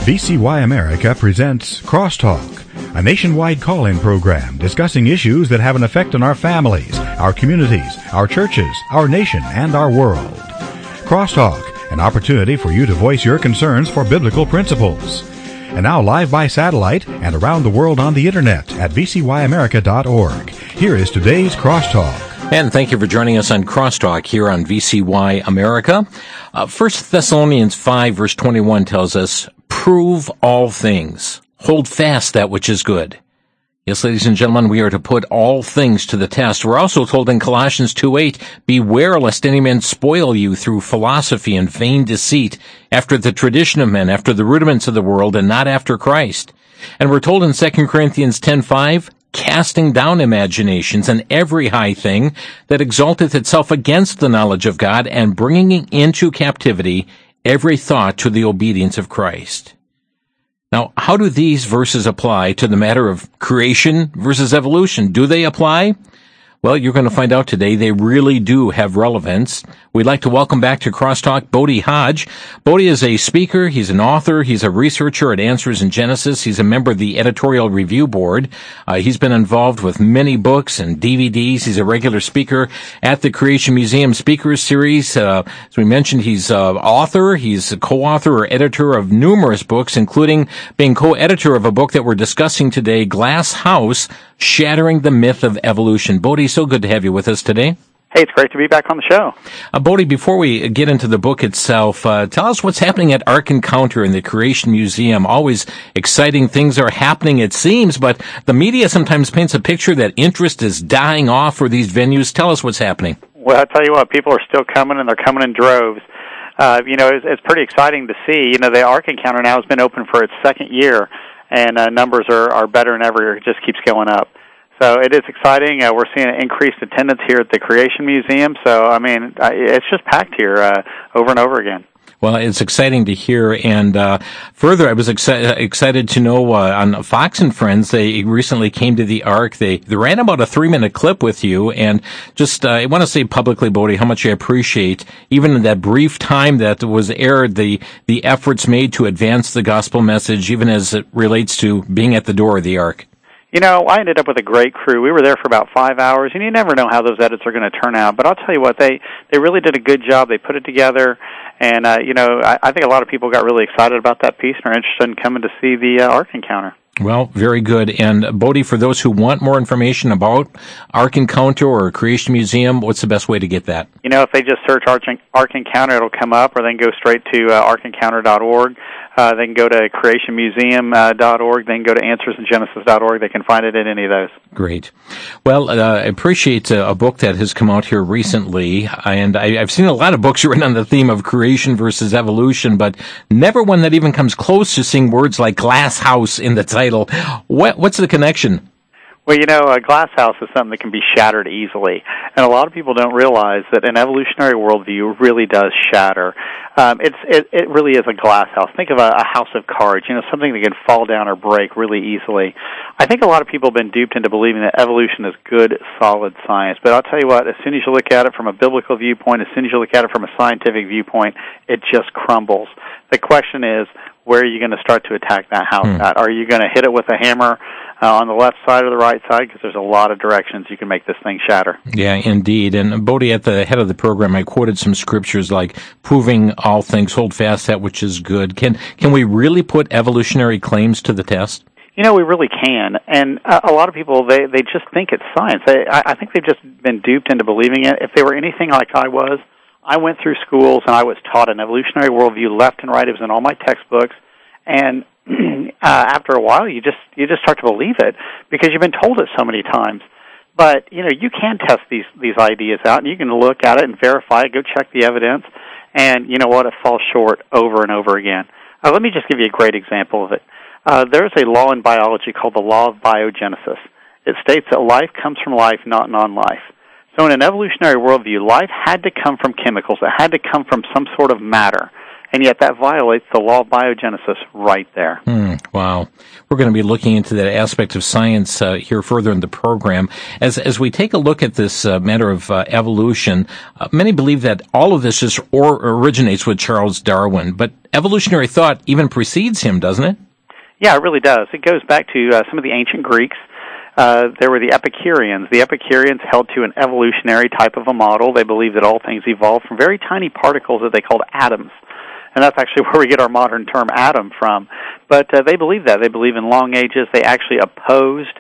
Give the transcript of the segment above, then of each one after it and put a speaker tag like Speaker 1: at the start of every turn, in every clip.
Speaker 1: VCY America presents Crosstalk, a nationwide call-in program discussing issues that have an effect on our families, our communities, our churches, our nation, and our world. Crosstalk, an opportunity for you to voice your concerns for biblical principles. And now live by satellite and around the world on the internet at vcyamerica.org. Here is today's Crosstalk.
Speaker 2: And thank you for joining us on Crosstalk here on VCY America. 1 Thessalonians 5 verse 21 tells us, prove all things. Hold fast that which is good. Yes, ladies and gentlemen, we are to put all things to the test. We're also told in Colossians 2:8, beware lest any man spoil you through philosophy and vain deceit, after the tradition of men, after the rudiments of the world, and not after Christ. And we're told in 2 Corinthians 10:5, casting down imaginations and every high thing that exalteth itself against the knowledge of God, and bringing into captivity every thought to the obedience of Christ. Now, how do these verses apply to the matter of creation versus evolution? Do they apply? Well, you're going to find out today. They really do have relevance. We'd like to welcome back to Crosstalk Bodie Hodge. Bodie is a speaker, he's an author, he's a researcher at Answers in Genesis, he's a member of the Editorial Review Board. He's been involved with many books and DVDs. He's a regular speaker at the Creation Museum Speakers Series. As we mentioned, he's author, he's a co-author or editor of numerous books, including being co-editor of a book that we're discussing today, Glass House, Shattering the Myth of Evolution. Bodie, so good to have you with us today.
Speaker 3: Hey, it's great to be back on the show.
Speaker 2: Bodie, before we get into the book itself, tell us what's happening at Ark Encounter in the Creation Museum. Always exciting things are happening, it seems, but the media sometimes paints a picture that interest is dying off for these venues. Tell us what's happening.
Speaker 3: Well, I'll tell you what, people are still coming, and they're coming in droves. It's pretty exciting to see. The Ark Encounter now has been open for its second year, and numbers are better than ever. It just keeps going up. So it is exciting. We're seeing an increased attendance here at the Creation Museum. So, it's just packed here over and over again.
Speaker 2: Well, it's exciting to hear. And further, I was excited to know on Fox and Friends, they recently came to the Ark. They ran about a 3-minute clip with you. And just I want to say publicly, Bodie, how much I appreciate, even in that brief time that was aired, the efforts made to advance the gospel message, even as it relates to being at the door of the Ark.
Speaker 3: I ended up with a great crew. We were there for about 5 hours, and you never know how those edits are going to turn out. But I'll tell you what, they really did a good job. They put it together, and, I think a lot of people got really excited about that piece and are interested in coming to see the Ark Encounter.
Speaker 2: Well, very good. And Bodie, for those who want more information about Ark Encounter or Creation Museum, what's the best way to get that?
Speaker 3: If they just search Ark Encounter, it'll come up, or they can go straight to arkencounter.org. They can go to creationmuseum.org. They can go to answersingenesis.org. They can find it at any of those.
Speaker 2: Great. Well, I appreciate a book that has come out here recently, and I've seen a lot of books written on the theme of creation versus evolution, but never one that even comes close to seeing words like glass house in the title. What's the connection?
Speaker 3: Well, a glass house is something that can be shattered easily, and a lot of people don't realize that an evolutionary worldview really does shatter. It really is a glass house. Think of a house of cards, something that can fall down or break really easily. I think a lot of people have been duped into believing that evolution is good, solid science, but I'll tell you what, as soon as you look at it from a biblical viewpoint, as soon as you look at it from a scientific viewpoint, it just crumbles. The question is, where are you going to start to attack that house at? Are you going to hit it with a hammer on the left side or the right side? Because there's a lot of directions you can make this thing shatter.
Speaker 2: Yeah, indeed. And Bodie, at the head of the program, I quoted some scriptures like, proving all things, hold fast that which is good. Can we really put evolutionary claims to the test?
Speaker 3: We really can. And a lot of people, they just think it's science. I think they've just been duped into believing it. If they were anything like I went through schools and I was taught an evolutionary worldview left and right. It was in all my textbooks, and after a while, you just start to believe it because you've been told it so many times. But you can test these ideas out, and you can look at it and verify it. Go check the evidence, and you know what? It falls short over and over again. Let me just give you a great example of it. There's a law in biology called the law of biogenesis. It states that life comes from life, not non-life. So in an evolutionary worldview, life had to come from chemicals. It had to come from some sort of matter. and yet that violates the law of biogenesis right there.
Speaker 2: Wow. We're going to be looking into that aspect of science here further in the program. As we take a look at this matter of evolution, many believe that all of this just originates with Charles Darwin, but evolutionary thought even precedes him, doesn't it?
Speaker 3: Yeah, it really does. It goes back to some of the ancient Greeks. There were the Epicureans. The Epicureans held to an evolutionary type of a model. They believed that all things evolved from very tiny particles that they called atoms. And that's actually where we get our modern term atom from. But they believe that. They believe in long ages. They actually opposed,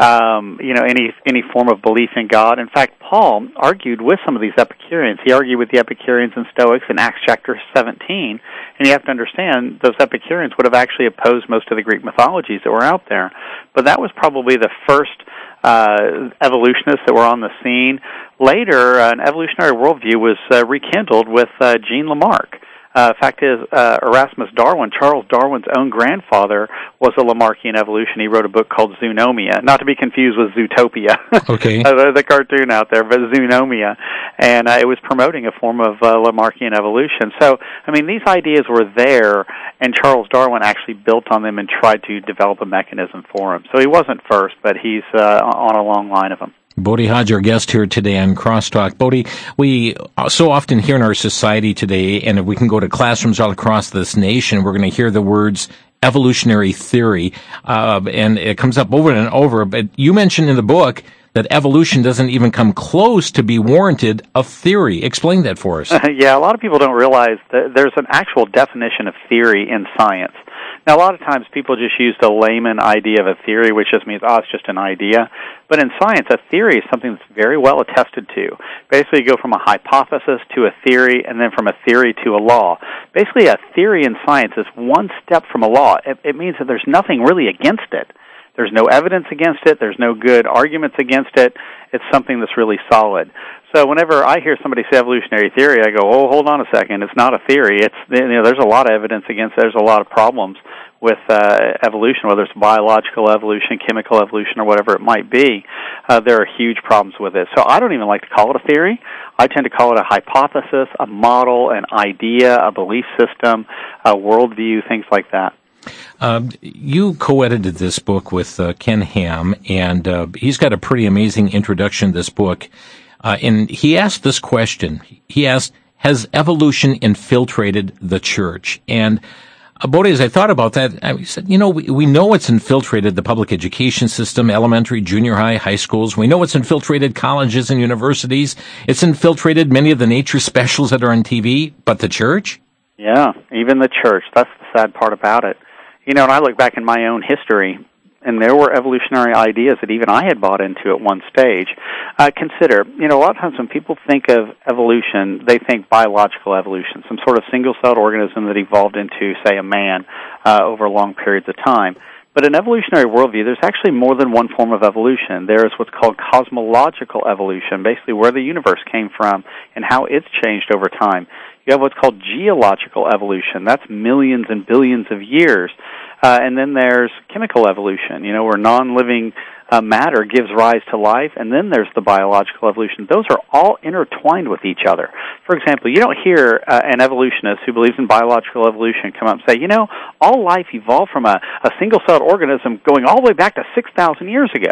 Speaker 3: any form of belief in God. In fact, Paul argued with some of these Epicureans. He argued with the Epicureans and Stoics in Acts chapter 17. And you have to understand, those Epicureans would have actually opposed most of the Greek mythologies that were out there. But that was probably the first evolutionists that were on the scene. Later, an evolutionary worldview was rekindled with Jean Lamarck. Fact is, Erasmus Darwin, Charles Darwin's own grandfather, was a Lamarckian evolution. He wrote a book called Zoonomia, not to be confused with Zootopia,
Speaker 2: okay.
Speaker 3: The cartoon out there, but Zoonomia. And it was promoting a form of Lamarckian evolution. So, I mean, these ideas were there, and Charles Darwin actually built on them and tried to develop a mechanism for them. So he wasn't first, but he's on a long line of them.
Speaker 2: Bodie Hodge, our guest here today on Crosstalk. Bodie, we so often hear in our society today, and if we can go to classrooms all across this nation, we're going to hear the words evolutionary theory, and it comes up over and over. But you mentioned in the book that evolution doesn't even come close to be warranted of theory. Explain that for us.
Speaker 3: Yeah, a lot of people don't realize that there's an actual definition of theory in science. Now, a lot of times people just use the layman idea of a theory, which just means, it's just an idea. But in science, a theory is something that's very well attested to. Basically, you go from a hypothesis to a theory, and then from a theory to a law. Basically, a theory in science is one step from a law. It means that there's nothing really against it. There's no evidence against it. There's no good arguments against it. It's something that's really solid. So whenever I hear somebody say evolutionary theory, I go, hold on a second. It's not a theory. There's a lot of evidence against it. There's a lot of problems with evolution, whether it's biological evolution, chemical evolution, or whatever it might be. There are huge problems with it. So I don't even like to call it a theory. I tend to call it a hypothesis, a model, an idea, a belief system, a worldview, things like that.
Speaker 2: You co-edited this book with Ken Ham, and he's got a pretty amazing introduction to this book. And he asked this question. He asked, has evolution infiltrated the church? And Bodie, as I thought about that, I said, we know it's infiltrated the public education system, elementary, junior high, high schools. We know it's infiltrated colleges and universities. It's infiltrated many of the nature specials that are on TV, but the church?
Speaker 3: Yeah, even the church. That's the sad part about it. And I look back in my own history, and there were evolutionary ideas that even I had bought into at one stage. Consider, a lot of times when people think of evolution, they think biological evolution, some sort of single-celled organism that evolved into, say, a man over long periods of time. But in evolutionary worldview, there's actually more than one form of evolution. There is what's called cosmological evolution, basically where the universe came from and how it's changed over time. You have what's called geological evolution. That's millions and billions of years. And then there's chemical evolution, where non-living matter gives rise to life. And then there's the biological evolution. Those are all intertwined with each other. For example, you don't hear an evolutionist who believes in biological evolution come up and say, all life evolved from a single-celled organism going all the way back to 6,000 years ago.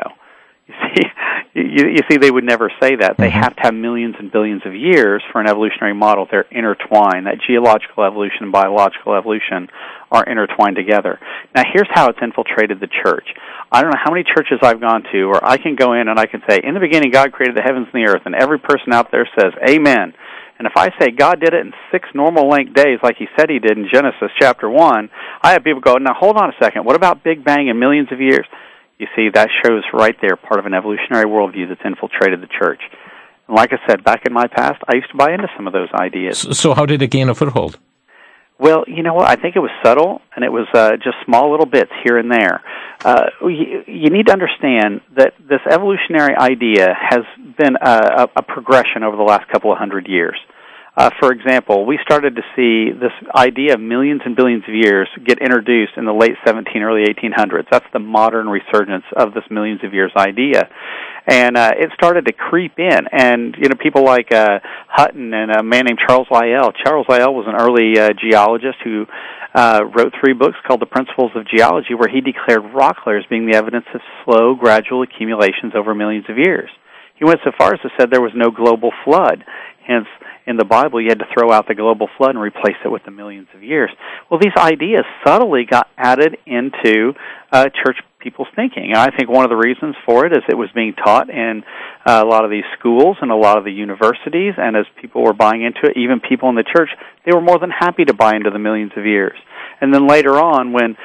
Speaker 3: You see, they would never say that. They have to have millions and billions of years for an evolutionary model. They're intertwined. That geological evolution and biological evolution are intertwined together. Now, here's how it's infiltrated the church. I don't know how many churches I've gone to where I can go in and I can say, in the beginning, God created the heavens and the earth, and every person out there says, amen. And if I say God did it in 6 normal length days like he said he did in Genesis chapter 1, I have people go, now hold on a second, what about Big Bang and millions of years? You see, that shows right there part of an evolutionary worldview that's infiltrated the church. And like I said, back in my past, I used to buy into some of those ideas.
Speaker 2: So how did it gain a foothold?
Speaker 3: Well, you know what? I think it was subtle, and it was just small little bits here and there. You need to understand that this evolutionary idea has been a progression over the last couple of hundred years. For example, we started to see this idea of millions and billions of years get introduced in the late early 1800s. That's the modern resurgence of this millions of years idea. And it started to creep in. And, people like Hutton and a man named Charles Lyell. Charles Lyell was an early geologist who wrote 3 books called The Principles of Geology, where he declared rock layers being the evidence of slow, gradual accumulations over millions of years. He went so far as to say there was no global flood. Hence, in the Bible, you had to throw out the global flood and replace it with the millions of years. Well, these ideas subtly got added into church people's thinking. And I think one of the reasons for it is it was being taught in a lot of these schools and a lot of the universities, and as people were buying into it, even people in the church, they were more than happy to buy into the millions of years. And then later on, when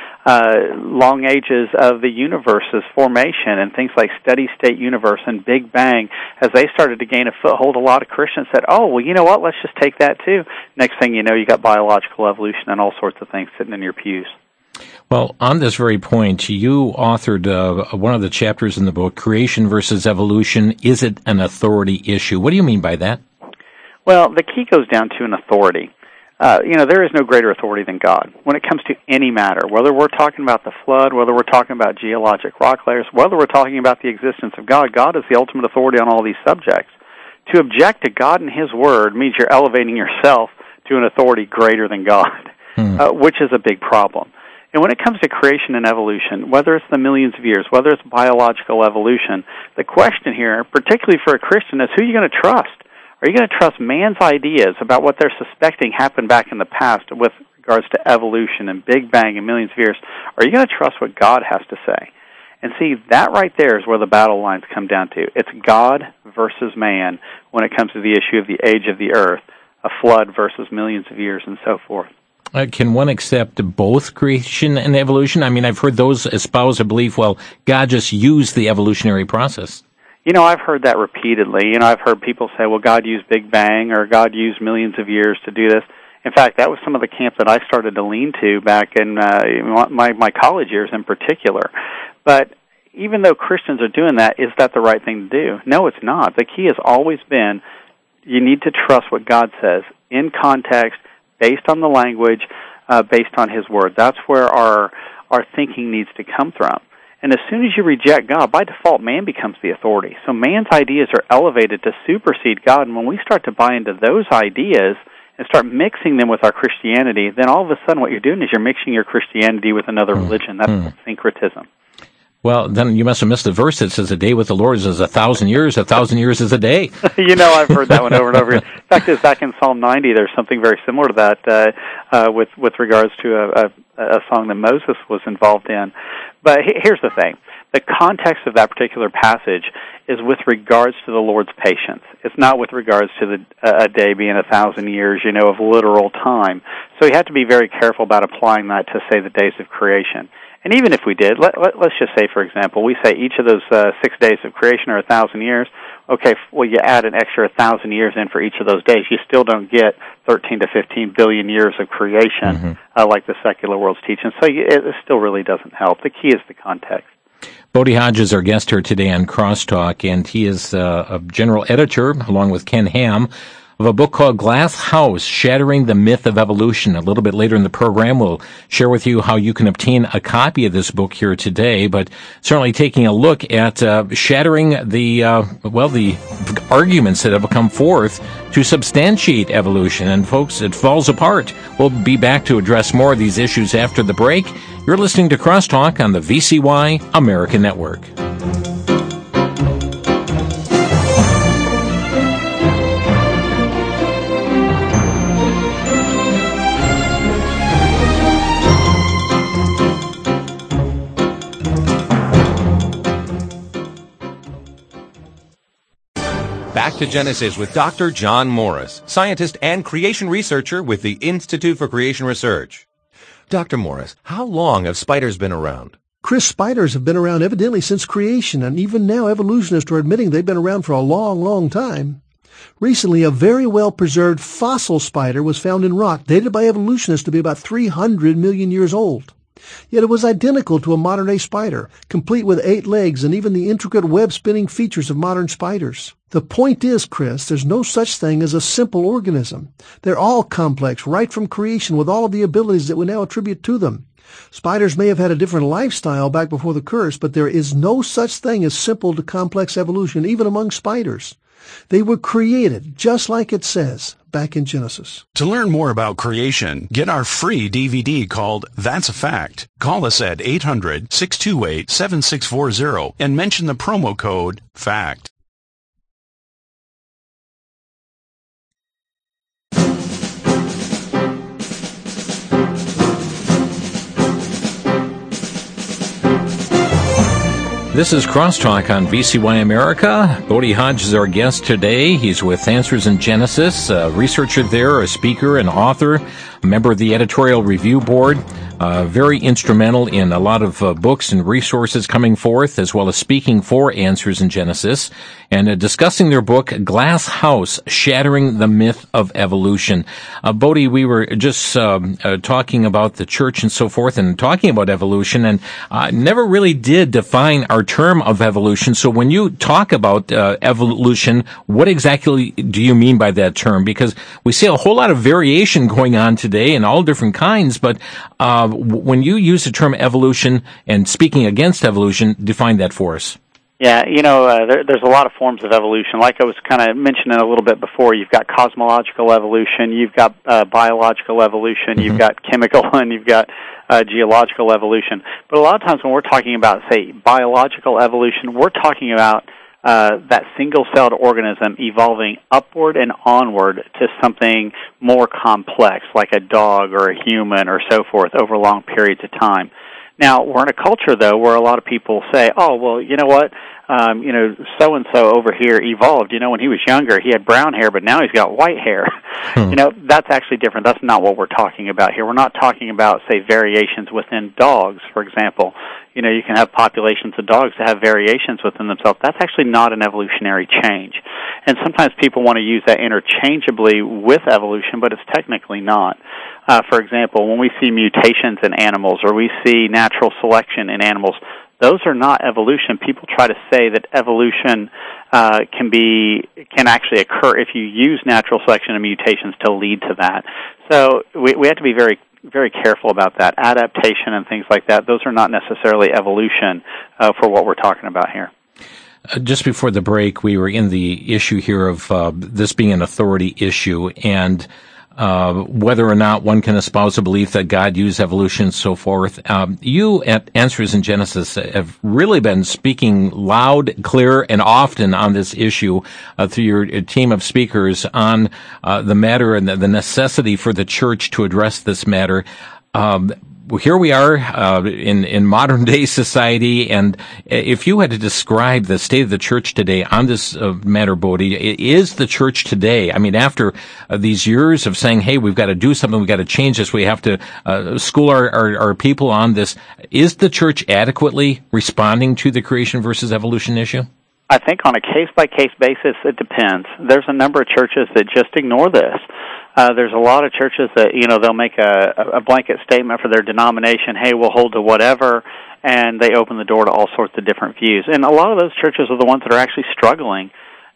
Speaker 3: long ages of the universe's formation and things like steady-state universe and Big Bang, as they started to gain a foothold, a lot of Christians said, oh, well, you know what, let's just take that too. Next thing you know, you got biological evolution and all sorts of things sitting in your pews.
Speaker 2: Well, on this very point, you authored one of the chapters in the book, Creation versus Evolution. Is it an authority issue? What do you mean by that?
Speaker 3: Well, the key goes down to an authority. There is no greater authority than God when it comes to any matter, whether we're talking about the flood, whether we're talking about geologic rock layers, whether we're talking about the existence of God. God is the ultimate authority on all these subjects. To object to God and His Word means you're elevating yourself to an authority greater than God, which is a big problem. And when it comes to creation and evolution, whether it's the millions of years, whether it's biological evolution, the question here, particularly for a Christian, is who are you going to trust? Are you going to trust man's ideas about what they're suspecting happened back in the past with regards to evolution and Big Bang and millions of years? Or are you going to trust what God has to say? And see, that right there is where the battle lines come down to. It's God versus man when it comes to the issue of the age of the earth, a flood versus millions of years, and so forth.
Speaker 2: Can one accept both creation and evolution? I mean, I've heard those espouse a belief, well, God just used the evolutionary process.
Speaker 3: I've heard that repeatedly. I've heard people say, well, God used Big Bang or God used millions of years to do this. In fact, that was some of the camp that I started to lean to back in my college years in particular. But even though Christians are doing that, is that the right thing to do? No, it's not. The key has always been you need to trust what God says in context, based on the language, based on His Word. That's where our thinking needs to come from. And as soon as you reject God, by default, man becomes the authority. So man's ideas are elevated to supersede God, and when we start to buy into those ideas and start mixing them with our Christianity, then all of a sudden what you're doing is you're mixing your Christianity with another religion. That's syncretism.
Speaker 2: Well, then you must have missed the verse that says a day with the Lord is 1,000 years, 1,000 years is a day.
Speaker 3: I've heard that one over and over again. In fact, it's back in Psalm 90, there's something very similar to that with regards to a song that Moses was involved in. But here's the thing. The context of that particular passage is with regards to the Lord's patience. It's not with regards to a day being 1,000 years, of literal time. So you have to be very careful about applying that to, say, the days of creation. And even if we did, let's just say, for example, we say each of those 6 days of creation are 1,000 years. Okay, well, you add an extra 1,000 years in for each of those days. You still don't get 13 to 15 billion years of creation like the secular world's teaching. So it still really doesn't help. The key is the context.
Speaker 2: Bodie Hodge is our guest here today on Crosstalk, and he is a general editor, along with Ken Ham, of a book called Glass House, Shattering the Myth of Evolution. A little bit later in the program, we'll share with you how you can obtain a copy of this book here today, but certainly taking a look at shattering the arguments that have come forth to substantiate evolution. And folks, it falls apart. We'll be back to address more of these issues after the break. You're listening to Crosstalk on the VCY American Network.
Speaker 4: Back to Genesis with Dr. John Morris, scientist and creation researcher with the Institute for Creation Research. Dr. Morris, how long have spiders been around?
Speaker 5: Chris, spiders have been around evidently since creation, and even now evolutionists are admitting they've been around for a long, long time. Recently, a very well-preserved fossil spider was found in rock, dated by evolutionists to be about 300 million years old. Yet it was identical to a modern-day spider, complete with 8 legs and even the intricate web-spinning features of modern spiders. The point is, Chris, there's no such thing as a simple organism. They're all complex, right from creation, with all of the abilities that we now attribute to them. Spiders may have had a different lifestyle back before the curse, but there is no such thing as simple to complex evolution, even among spiders. They were created, just like it says, back in Genesis.
Speaker 6: To learn more about creation, get our free DVD called That's a Fact. Call us at 800-628-7640 and mention the promo code FACT.
Speaker 2: This is Crosstalk on VCY America. Bodie Hodge is our guest today. He's with Answers in Genesis, a researcher there, a speaker, an author, a member of the editorial review board, very instrumental in a lot of books and resources coming forth, as well as speaking for Answers in Genesis, and discussing their book, Glass House, Shattering the Myth of Evolution. Bodie, we were just talking about the church and so forth, and talking about evolution, and never really did define our term of evolution. So when you talk about evolution, what exactly do you mean by that term? Because we see a whole lot of variation going on today in all different kinds, but when you use the term evolution and speaking against evolution, define that for us.
Speaker 3: Yeah, there's a lot of forms of evolution. Like I was kind of mentioning a little bit before, you've got cosmological evolution, you've got biological evolution, you've got chemical, and you've got geological evolution. But a lot of times when we're talking about, say, biological evolution, we're talking about that single-celled organism evolving upward and onward to something more complex, like a dog or a human or so forth, over long periods of time. Now, we're in a culture, though, where a lot of people say, oh, well, you know what, so-and-so over here evolved. When he was younger, he had brown hair, but now he's got white hair. That's actually different. That's not what we're talking about here. We're not talking about, say, variations within dogs, for example. You can have populations of dogs that have variations within themselves. That's actually not an evolutionary change. And sometimes people want to use that interchangeably with evolution, but it's technically not. For example, when we see mutations in animals or we see natural selection in animals, those are not evolution. People try to say that evolution can actually occur if you use natural selection and mutations to lead to that. So we have to be very, very careful about that. Adaptation and things like that, those are not necessarily evolution for what we're talking about here.
Speaker 2: Just before the break, we were in the issue here of this being an authority issue, and whether or not one can espouse a belief that God used evolution and so forth. You at Answers in Genesis have really been speaking loud, clear, and often on this issue through your team of speakers on the matter and the necessity for the church to address this matter. Here we are in modern day society, and if you had to describe the state of the church today on this matter, Bodie, is the church today, after these years of saying, hey, we've got to do something, we've got to change this, we have to school our people on this, is the church adequately responding to the creation versus evolution issue?
Speaker 3: I think on a case-by-case basis, it depends. There's a number of churches that just ignore this. There's a lot of churches that, they'll make a blanket statement for their denomination, hey, we'll hold to whatever, and they open the door to all sorts of different views. And a lot of those churches are the ones that are actually struggling.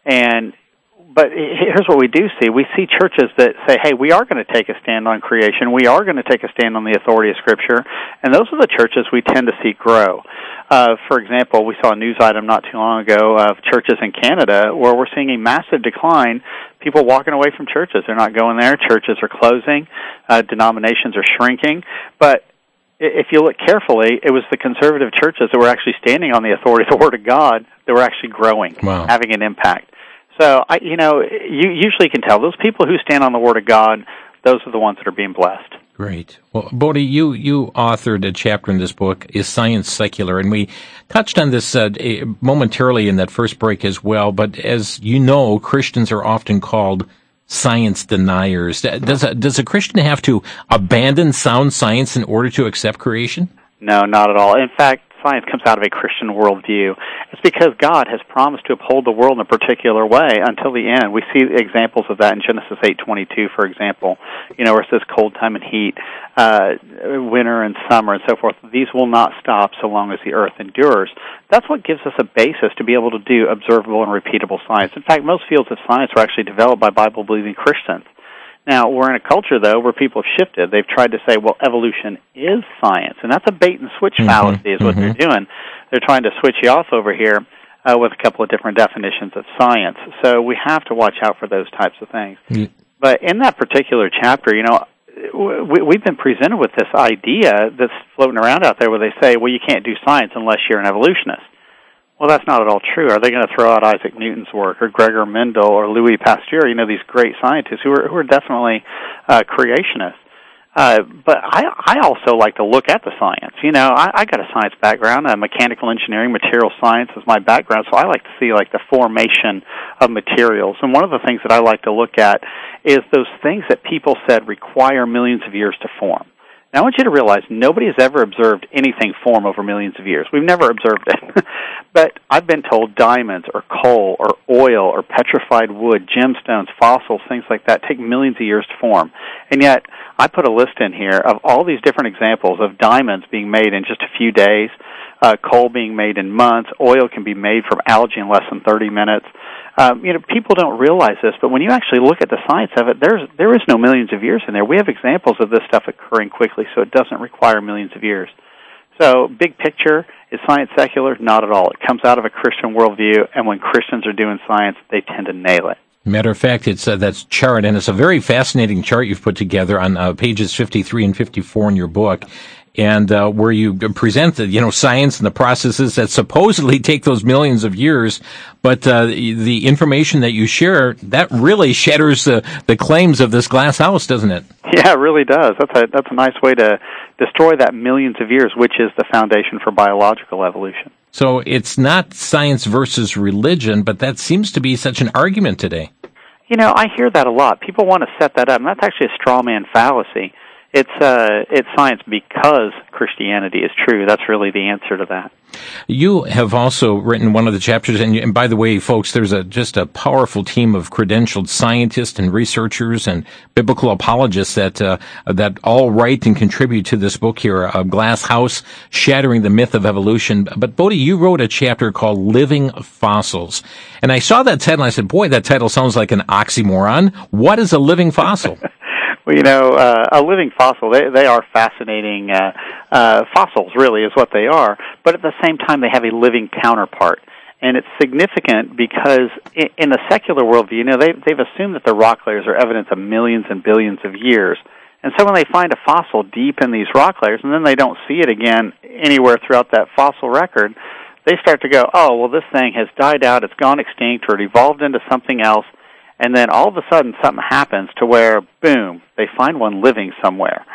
Speaker 3: But here's what we do see. We see churches that say, hey, we are going to take a stand on creation. We are going to take a stand on the authority of Scripture. And those are the churches we tend to see grow. For example, we saw a news item not too long ago of churches in Canada where we're seeing a massive decline, people walking away from churches. They're not going there. Churches are closing. Denominations are shrinking. But if you look carefully, it was the conservative churches that were actually standing on the authority of the Word of God that were actually growing,
Speaker 2: wow,
Speaker 3: having an impact. So, you usually can tell those people who stand on the Word of God, those are the ones that are being blessed.
Speaker 2: Great. Well, Bodie, you authored a chapter in this book, Is Science Secular? And we touched on this momentarily in that first break as well. But as you know, Christians are often called science deniers. Does a Christian have to abandon sound science in order to accept creation?
Speaker 3: No, not at all. In fact, science comes out of a Christian worldview. It's because God has promised to uphold the world in a particular way until the end. We see examples of that in Genesis 8:22, for example, where it says cold time and heat, winter and summer, and so forth. These will not stop so long as the earth endures. That's what gives us a basis to be able to do observable and repeatable science. In fact, most fields of science were actually developed by Bible-believing Christians. Now, we're in a culture, though, where people have shifted. They've tried to say, well, evolution is science, and that's a bait-and-switch fallacy is what they're doing. They're trying to switch you off over here with a couple of different definitions of science. So we have to watch out for those types of things. But in that particular chapter, we've been presented with this idea that's floating around out there where they say, well, you can't do science unless you're an evolutionist. Well, that's not at all true. Are they going to throw out Isaac Newton's work or Gregor Mendel or Louis Pasteur, these great scientists who are definitely creationists? But I also like to look at the science. I got a science background, mechanical engineering, material science is my background, so I like to see the formation of materials. And one of the things that I like to look at is those things that people said require millions of years to form. Now, I want you to realize nobody has ever observed anything form over millions of years. We've never observed it. But I've been told diamonds or coal or oil or petrified wood, gemstones, fossils, things like that take millions of years to form. And yet, I put a list in here of all these different examples of diamonds being made in just a few days, coal being made in months, oil can be made from algae in less than 30 minutes. People don't realize this, but when you actually look at the science of it, there is no millions of years in there. We have examples of this stuff occurring quickly, so it doesn't require millions of years. So, big picture, is science secular? Not at all. It comes out of a Christian worldview, and when Christians are doing science, they tend to nail it.
Speaker 2: Matter of fact, it's that's chart, and it's a very fascinating chart you've put together on pages 53 and 54 in your book. And where you present the science and the processes that supposedly take those millions of years, but the information that you share that really shatters the claims of this glass house, doesn't it?
Speaker 3: Yeah, it really does. That's a nice way to destroy that millions of years, which is the foundation for biological evolution.
Speaker 2: So it's not science versus religion, but that seems to be such an argument today.
Speaker 3: I hear that a lot. People want to set that up, and that's actually a straw man fallacy. It's science because Christianity is true. That's really the answer to that.
Speaker 2: You have also written one of the chapters, and by the way, folks, there's just a powerful team of credentialed scientists and researchers and biblical apologists that all write and contribute to this book here, Glass House, Shattering the Myth of Evolution. But Bodie, you wrote a chapter called Living Fossils. And I saw that title and I said, boy, that title sounds like an oxymoron. What is a living fossil?
Speaker 3: Well, a living fossil, they are fascinating fossils, really, is what they are. But at the same time, they have a living counterpart. And it's significant because in the secular worldview, they've assumed that the rock layers are evidence of millions and billions of years. And so when they find a fossil deep in these rock layers, and then they don't see it again anywhere throughout that fossil record, they start to go, oh, well, this thing has died out, it's gone extinct, or it evolved into something else. And then all of a sudden something happens to where, boom, they find one living somewhere.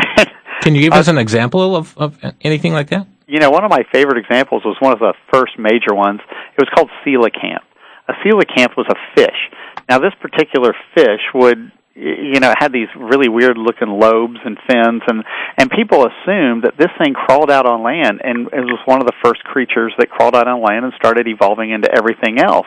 Speaker 2: Can you give us an example of anything like that?
Speaker 3: One of my favorite examples was one of the first major ones. It was called coelacanth. A coelacanth was a fish. Now, this particular fish would, had these really weird-looking lobes and fins, and people assumed that this thing crawled out on land, and it was one of the first creatures that crawled out on land and started evolving into everything else.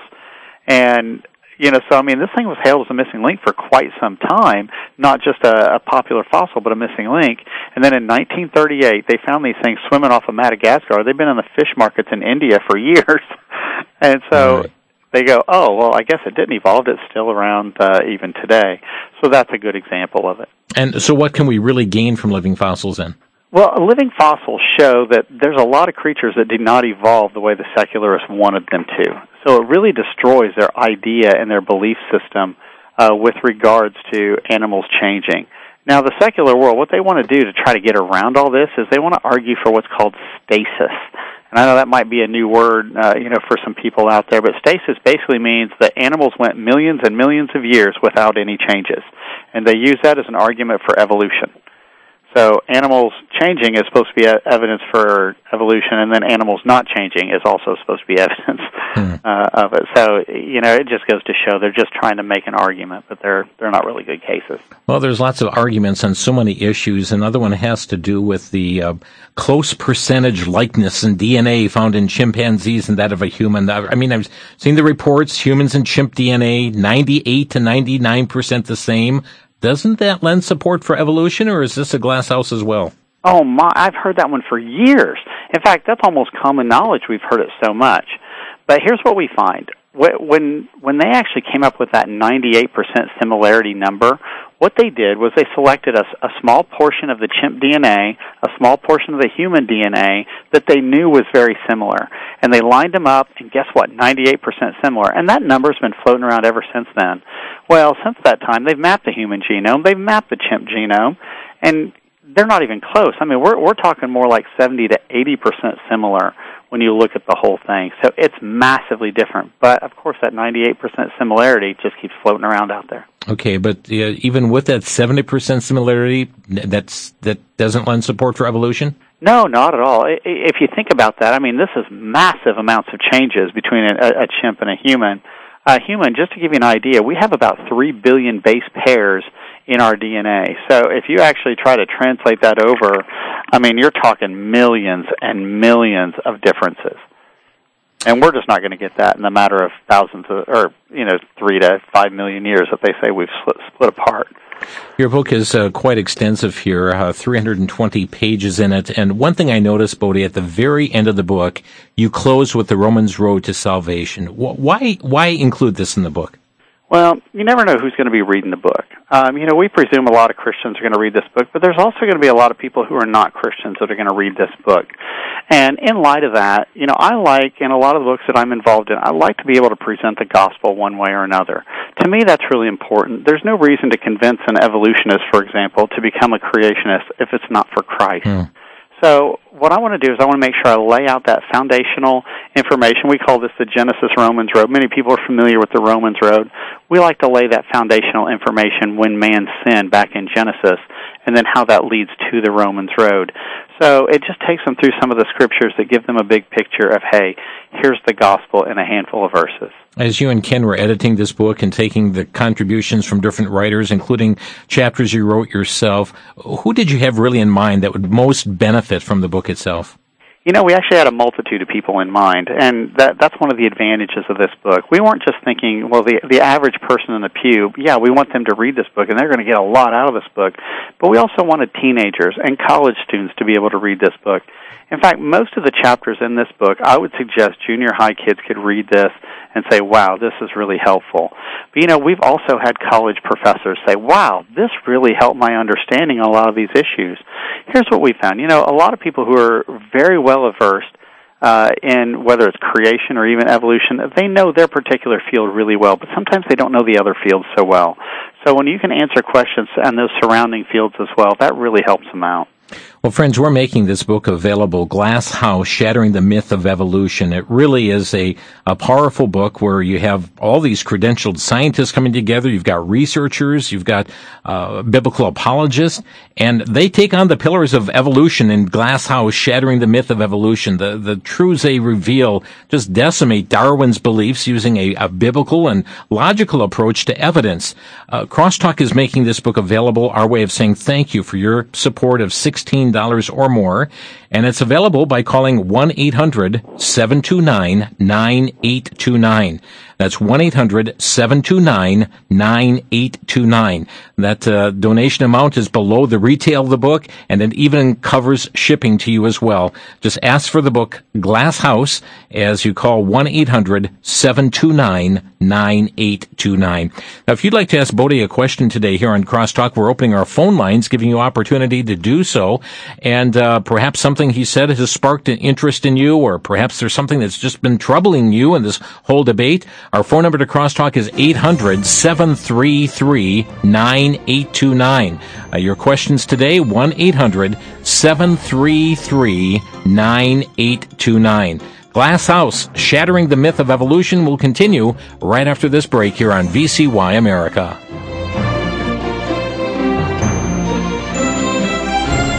Speaker 3: And this thing was hailed as a missing link for quite some time, not just a popular fossil, but a missing link. And then in 1938, they found these things swimming off of Madagascar. They've been in the fish markets in India for years. And so they go, oh, well, I guess it didn't evolve. It's still around even today. So that's a good example of it.
Speaker 2: And so what can we really gain from living fossils then?
Speaker 3: Well, living fossils show that there's a lot of creatures that did not evolve the way the secularists wanted them to. So it really destroys their idea and their belief system with regards to animals changing. Now, the secular world, what they want to do to try to get around all this is they want to argue for what's called stasis. And I know that might be a new word, for some people out there, but stasis basically means that animals went millions and millions of years without any changes. And they use that as an argument for evolution. So animals changing is supposed to be evidence for evolution, and then animals not changing is also supposed to be evidence of it. So, it just goes to show they're just trying to make an argument, but they're not really good cases.
Speaker 2: Well, there's lots of arguments on so many issues. Another one has to do with the close percentage likeness in DNA found in chimpanzees and that of a human. I mean, I've seen the reports, humans and chimp DNA, 98 to 99% the same. Doesn't that lend support for evolution, or is this a glass house as well?
Speaker 3: Oh, my, I've heard that one for years. In fact, that's almost common knowledge. We've heard it so much. But here's what we find. When they actually came up with that 98% similarity number, what they did was they selected a small portion of the chimp DNA, a small portion of the human DNA that they knew was very similar. And they lined them up, and guess what? 98% similar. And that number's been floating around ever since then. Well, since that time, they've mapped the human genome, they've mapped the chimp genome, and they're not even close. I mean, we're talking more like 70 to 80% similar when you look at the whole thing. So it's massively different. But, of course, that 98% similarity just keeps floating around out there.
Speaker 2: Okay, but even with that 70% similarity, that doesn't lend support for evolution?
Speaker 3: No, not at all. If you think about that, I mean, this is massive amounts of changes between a chimp and a human. Human, just to give you an idea, we have about 3 billion base pairs in our DNA. So if you actually try to translate that over, I mean, you're talking millions and millions of differences. And we're just not going to get that in a matter of thousands of, 3 to 5 million years that they say we've split apart.
Speaker 2: Your book is quite extensive here, 320 pages in it. And one thing I noticed, Bodie, at the very end of the book, you close with the Romans Road to Salvation. Why include this in the book?
Speaker 3: Well, you never know who's going to be reading the book. We presume a lot of Christians are going to read this book, but there's also going to be a lot of people who are not Christians that are going to read this book. And in light of that, I like, in a lot of the books that I'm involved in, I like to be able to present the gospel one way or another. To me, that's really important. There's no reason to convince an evolutionist, for example, to become a creationist if it's not for Christ. So what I want to do is I want to make sure I lay out that foundational information. We call this the Genesis-Romans Road. Many people are familiar with the Romans Road. We like to lay that foundational information when man sinned back in Genesis, and then how that leads to the Romans Road. So it just takes them through some of the scriptures that give them a big picture of, hey, here's the gospel in a handful of verses.
Speaker 2: As you and Ken were editing this book and taking the contributions from different writers, including chapters you wrote yourself, who did you have really in mind that would most benefit from the book itself?
Speaker 3: We actually had a multitude of people in mind, and that's one of the advantages of this book. We weren't just thinking, well, the average person in the pew, yeah, we want them to read this book, and they're going to get a lot out of this book, but we also wanted teenagers and college students to be able to read this book. In fact, most of the chapters in this book, I would suggest junior high kids could read this and say, wow, this is really helpful. But, we've also had college professors say, wow, this really helped my understanding on a lot of these issues. Here's what we found. A lot of people who are very well versed in whether it's creation or even evolution, they know their particular field really well, but sometimes they don't know the other fields so well. So when you can answer questions on those surrounding fields as well, that really helps them out.
Speaker 2: Well, friends, we're making this book available, Glass House, Shattering the Myth of Evolution. It really is a powerful book where you have all these credentialed scientists coming together. You've got researchers, you've got biblical apologists, and they take on the pillars of evolution in Glass House, Shattering the Myth of Evolution. The truths they reveal just decimate Darwin's beliefs using a biblical and logical approach to evidence. Crosstalk is making this book available, our way of saying thank you for your support of $16 or more, and it's available by calling 1-800-729-9829. That's 1-800-729-9829. That donation amount is below the retail of the book, and it even covers shipping to you as well. Just ask for the book Glass House as you call 1-800-729-9829. Now, if you'd like to ask Bodie a question today here on Crosstalk, we're opening our phone lines, giving you opportunity to do so, and perhaps something he said has sparked an interest in you, or perhaps there's something that's just been troubling you in this whole debate. Our phone number to Crosstalk is 800-733-9829. Your questions today, 1-800-733-9829. Glass House, Shattering the Myth of Evolution will continue right after this break here on VCY America.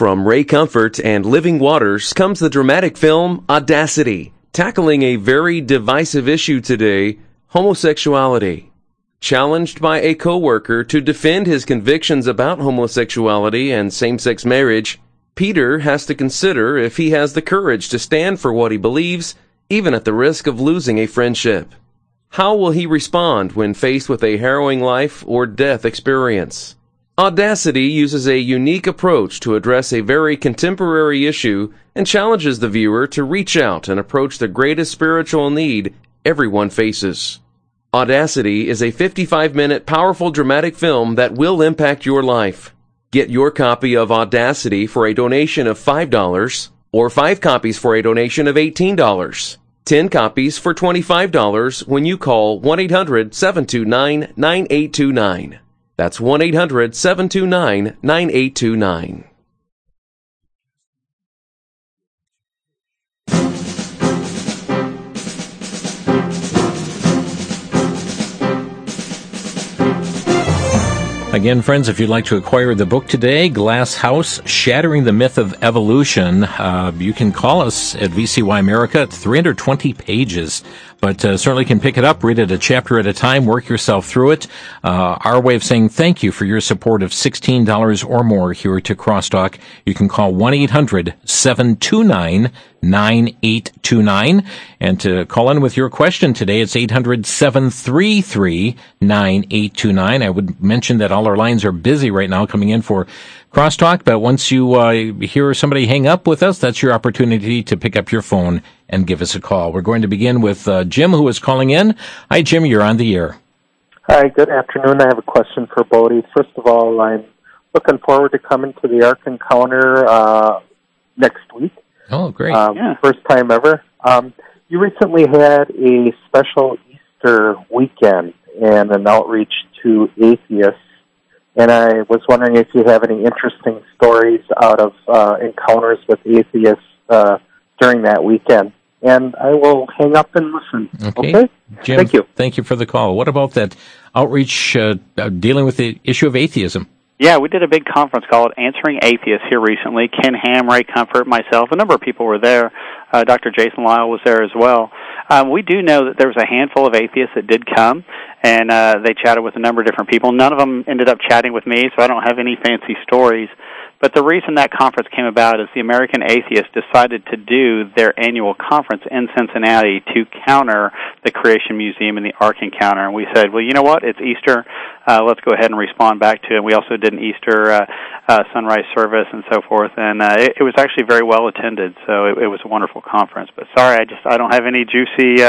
Speaker 7: From Ray Comfort and Living Waters comes the dramatic film Audacity, tackling a very divisive issue today, homosexuality. Challenged by a coworker to defend his convictions about homosexuality and same-sex marriage, Peter has to consider if he has the courage to stand for what he believes, even at the risk of losing a friendship. How will he respond when faced with a harrowing life or death experience? Audacity uses a unique approach to address a very contemporary issue and challenges the viewer to reach out and approach the greatest spiritual need everyone faces. Audacity is a 55-minute powerful dramatic film that will impact your life. Get your copy of Audacity for a donation of $5 or 5 copies for a donation of $18. 10 copies for $25 when you call 1-800-729-9829. That's 1-800-729-9829.
Speaker 2: Again, friends, if you'd like to acquire the book today, Glass House, Shattering the Myth of Evolution, you can call us at VCY America. It's 320 pages, but certainly can pick it up, read it a chapter at a time, work yourself through it. Our way of saying thank you for your support of $16 or more here to Crosstalk. You can call 1-800-729-9829. And to call in with your question today, it's 800-733-9829. I would mention that all our lines are busy right now coming in for Crosstalk, but once you hear somebody hang up with us, that's your opportunity to pick up your phone and give us a call. We're going to begin with Jim, who is calling in. Hi, Jim, you're on the air.
Speaker 8: Hi, good afternoon. I have a question for Bodie. First of all, I'm looking forward to coming to the Ark Encounter next week.
Speaker 2: Oh, great.
Speaker 8: First time ever. You recently had a special Easter weekend and an outreach to atheists, and I was wondering if you have any interesting stories out of encounters with atheists during that weekend. And I will hang up and listen. Okay?
Speaker 2: Jim,
Speaker 8: thank you.
Speaker 2: Thank you for the call. What about that outreach dealing with the issue of atheism?
Speaker 3: Yeah, we did a big conference called Answering Atheists here recently. Ken Ham, Ray Comfort, myself, a number of people were there. Dr. Jason Lyle was there as well. We do know that there was a handful of atheists that did come, and they chatted with a number of different people. None of them ended up chatting with me, so I don't have any fancy stories. But the reason that conference came about is the American Atheists decided to do their annual conference in Cincinnati to counter the Creation Museum and the Ark Encounter. And we said, well, you know what? It's Easter. Let's go ahead and respond back to it. We also did an Easter sunrise service and so forth. And it was actually very well attended, so it was a wonderful conference. But sorry, I don't have any juicy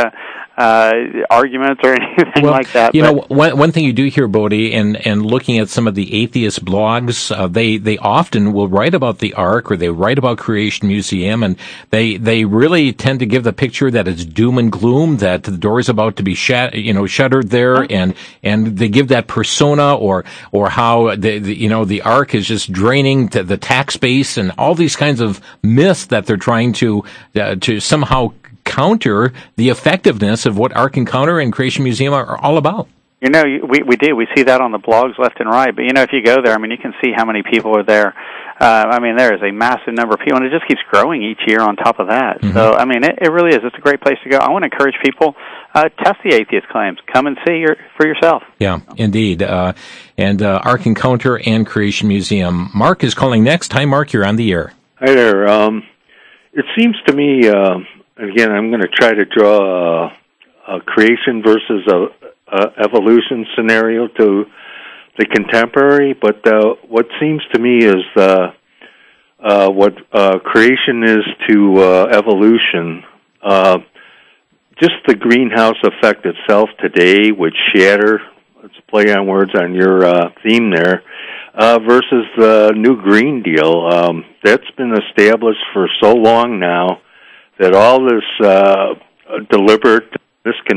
Speaker 3: arguments or anything like that.
Speaker 2: You know, one thing you do hear, Bodie, and looking at some of the atheist blogs, they often will write about the Ark or they write about Creation Museum, and they really tend to give the picture that it's doom and gloom, that the door is about to be shuttered there, and they give that persona or how the Ark is just draining the tax base and all these kinds of myths that they're trying to somehow counter the effectiveness of what Ark Encounter and Creation Museum are all about.
Speaker 3: You know, we do. We see that on the blogs left and right. But, you know, if you go there, I mean, you can see how many people are there. I mean, there is a massive number of people, and it just keeps growing each year on top of that. Mm-hmm. So, I mean, it really is. It's a great place to go. I want to encourage people, test the atheist claims. Come and see for yourself.
Speaker 2: Yeah, indeed. And Ark Encounter and Creation Museum. Mark is calling next. Hi, Mark. You're on the air.
Speaker 9: Hi there. It seems to me, again, I'm going to try to draw a creation versus a evolution scenario to the contemporary, but what seems to me is what creation is to evolution. Just the greenhouse effect itself today would shatter. Let's play on words on your theme there. Versus the new Green Deal. That's been established for so long now that all this deliberate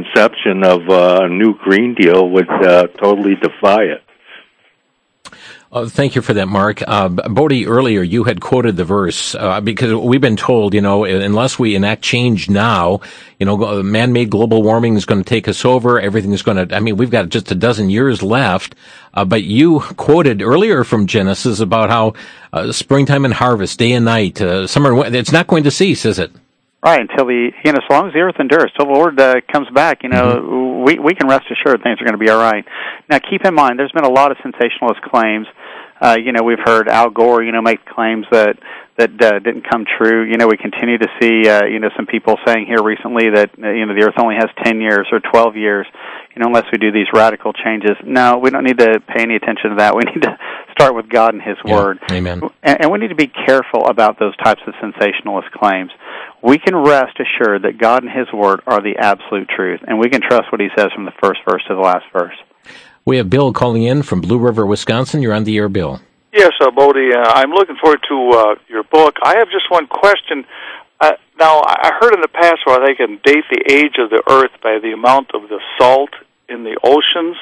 Speaker 9: misconception of a new Green Deal would totally defy it.
Speaker 2: Thank you for that, Mark. Bodie, earlier you had quoted the verse because we've been told, unless we enact change now, man-made global warming is going to take us over. Everything's going to. I mean, we've got just a dozen years left. But you quoted earlier from Genesis about how springtime and harvest, day and night, summer and winter, it's not going to cease, is it?
Speaker 3: Right, until as long as the earth endures, till the Lord comes back, we can rest assured things are going to be all right. Now, keep in mind, there's been a lot of sensationalist claims. We've heard Al Gore, make claims that didn't come true. We continue to see, some people saying here recently that, the earth only has 10 years or 12 years, unless we do these radical changes. No, we don't need to pay any attention to that. We need to start with God and His Word.
Speaker 2: Amen.
Speaker 3: And we need to be careful about those types of sensationalist claims. We can rest assured that God and His Word are the absolute truth, and we can trust what He says from the first verse to the last verse.
Speaker 2: We have Bill calling in from Blue River, Wisconsin. You're on the air, Bill.
Speaker 10: Yes, Bodie, I'm looking forward to your book. I have just one question. Now, I heard in the past where they can date the age of the earth by the amount of the salt in the oceans.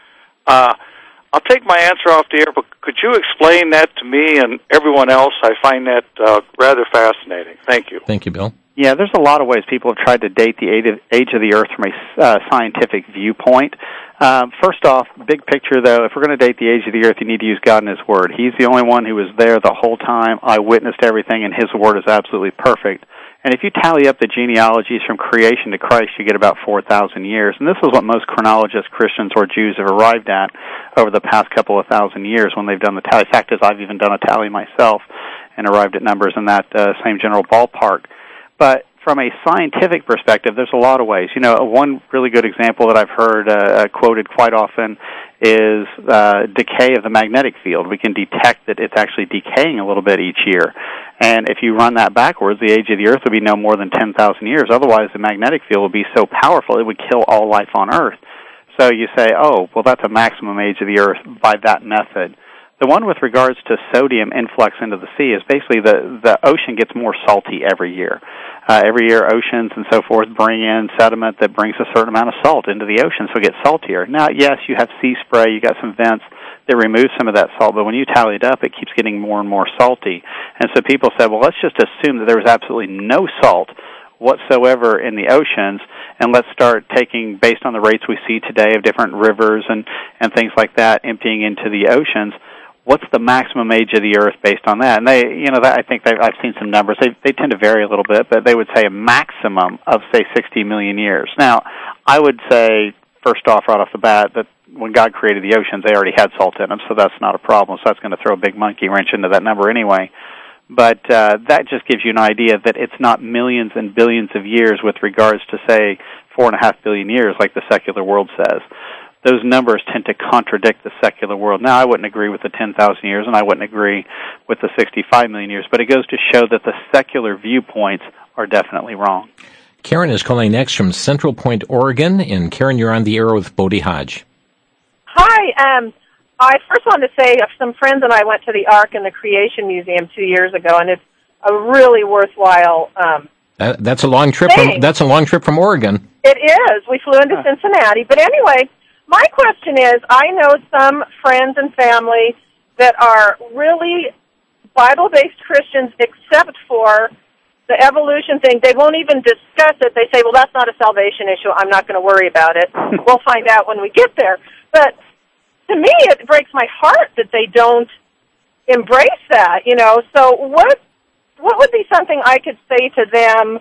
Speaker 10: I'll take my answer off the air, but could you explain that to me and everyone else? I find that rather fascinating. Thank you.
Speaker 2: Thank you, Bill.
Speaker 3: Yeah, there's a lot of ways people have tried to date the age of the earth from a scientific viewpoint. First off, big picture, though, if we're going to date the age of the earth, you need to use God and His Word. He's the only one who was there the whole time. I witnessed everything, and His Word is absolutely perfect. And if you tally up the genealogies from creation to Christ, you get about 4,000 years. And this is what most chronologists, Christians, or Jews have arrived at over the past couple of thousand years when they've done the tally. The fact is, I've even done a tally myself and arrived at numbers in that same general ballpark. But from a scientific perspective, there's a lot of ways. One really good example that I've heard quoted quite often is decay of the magnetic field. We can detect that it's actually decaying a little bit each year. And if you run that backwards, the age of the Earth would be no more than 10,000 years. Otherwise, the magnetic field would be so powerful, it would kill all life on Earth. So you say, oh, well, that's a maximum age of the Earth by that method. The one with regards to sodium influx into the sea is basically the ocean gets more salty every year. Every year, oceans and so forth bring in sediment that brings a certain amount of salt into the ocean, so it gets saltier. Now, yes, you have sea spray, you got some vents that remove some of that salt, but when you tally it up, it keeps getting more and more salty. And so people said, well, let's just assume that there was absolutely no salt whatsoever in the oceans, and let's start taking, based on the rates we see today of different rivers and things like that emptying into the oceans, what's the maximum age of the Earth based on that? And I think I've seen some numbers. They tend to vary a little bit, but they would say a maximum of, say, 60 million years. Now, I would say, first off, right off the bat, that when God created the oceans, they already had salt in them, so that's not a problem. So that's going to throw a big monkey wrench into that number anyway. But that just gives you an idea that it's not millions and billions of years with regards to, say, 4.5 billion years like the secular world says. Those numbers tend to contradict the secular world. Now, I wouldn't agree with the 10,000 years, and I wouldn't agree with the 65 million years, but it goes to show that the secular viewpoints are definitely wrong.
Speaker 2: Karen is calling next from Central Point, Oregon. And Karen, you're on the air with Bodie Hodge.
Speaker 11: Hi. I first want to say some friends and I went to the Ark and the Creation Museum 2 years ago, and it's a really worthwhile
Speaker 2: that's a long trip. That's a long trip from Oregon.
Speaker 11: It is. We flew into Cincinnati. But anyway, my question is, I know some friends and family that are really Bible-based Christians except for the evolution thing. They won't even discuss it. They say, well, that's not a salvation issue. I'm not going to worry about it. We'll find out when we get there. But to me, it breaks my heart that they don't embrace that, So what would be something I could say to them,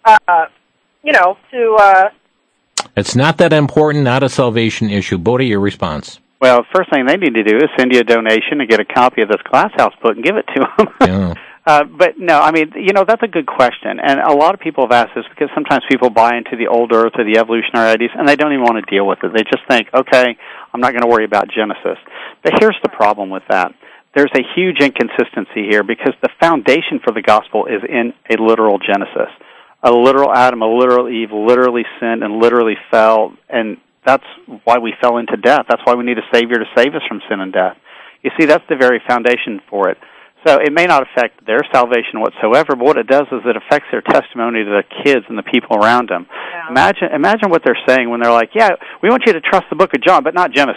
Speaker 2: It's not that important, not a salvation issue. Bodie, your response.
Speaker 3: Well, first thing they need to do is send you a donation and get a copy of this Glass House book and give it to them.
Speaker 2: Yeah.
Speaker 3: But no, that's a good question. And a lot of people have asked this because sometimes people buy into the old earth or the evolutionary ideas, and they don't even want to deal with it. They just think, okay, I'm not going to worry about Genesis. But here's the problem with that. There's a huge inconsistency here because the foundation for the gospel is in a literal Genesis. A literal Adam, a literal Eve, literally sinned and literally fell, and that's why we fell into death. That's why we need a Savior to save us from sin and death. You see, that's the very foundation for it. So it may not affect their salvation whatsoever, but what it does is it affects their testimony to the kids and the people around them. Yeah. Imagine what they're saying when they're like, yeah, we want you to trust the book of John, but not Genesis.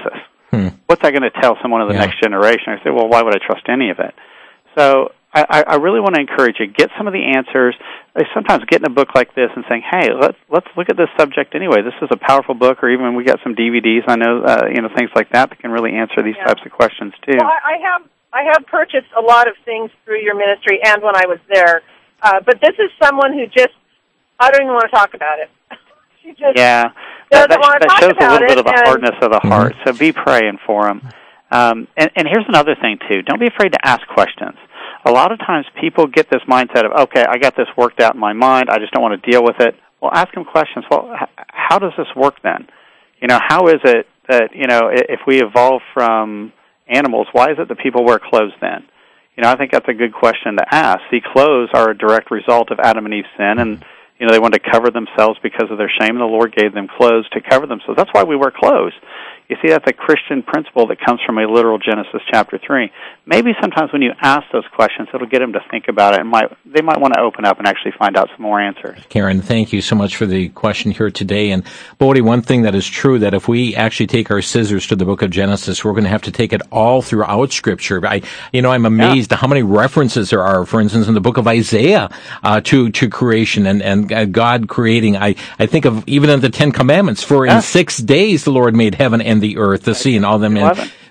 Speaker 3: what's that going to tell someone of the next generation? I say, well, why would I trust any of it? So I really want to encourage you, get some of the answers. Sometimes getting a book like this and saying, hey, let's look at this subject anyway. This is a powerful book, or even we got some DVDs, I know, things like that can really answer these types of questions too.
Speaker 11: Well, I have purchased a lot of things through your ministry and when I was there, but this is someone who I don't even want to talk about it. She just
Speaker 3: that shows a little bit of the hardness of the heart, so be praying for them. And here's another thing too, don't be afraid to ask questions. A lot of times people get this mindset of, okay, I got this worked out in my mind, I just don't want to deal with it. Well, ask them questions. Well, how does this work then? How is it that, if we evolve from animals, why is it that people wear clothes then? I think that's a good question to ask. See, clothes are a direct result of Adam and Eve's sin, and, they wanted to cover themselves because of their shame, and the Lord gave them clothes to cover themselves. That's why we wear clothes. You see, that's a Christian principle that comes from a literal Genesis chapter 3. Maybe sometimes when you ask those questions, it'll get them to think about it, and they might want to open up and actually find out some more answers.
Speaker 2: Karen, thank you so much for the question here today. And Bodie, one thing that is true, that if we actually take our scissors to the book of Genesis, we're going to have to take it all throughout Scripture. I'm amazed at how many references there are, for instance, in the book of Isaiah to creation and God creating. I think of even in the Ten Commandments, for in 6 days the Lord made heaven and the earth, the sea, and all them.